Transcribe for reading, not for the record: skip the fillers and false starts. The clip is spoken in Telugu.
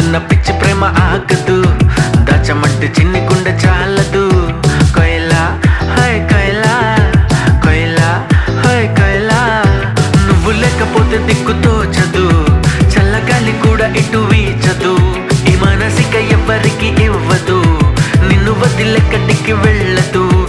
ఉన్న పిచ్చి ప్రేమ ఆగదు, దాచమంటే చిన్ని గుండె చాలదు. కోయిలా హై కోయిలా, కోయిలా హై కోయిలా, నువ్వు లేకపోతే దిక్కు తోచదు, చల్లగాలి కూడా ఇటు వీచదు. ఈ మనసిక ఎవరికి ఇవ్వదు, నిన్ను వదిలెక్కడికి వెళ్ళదు.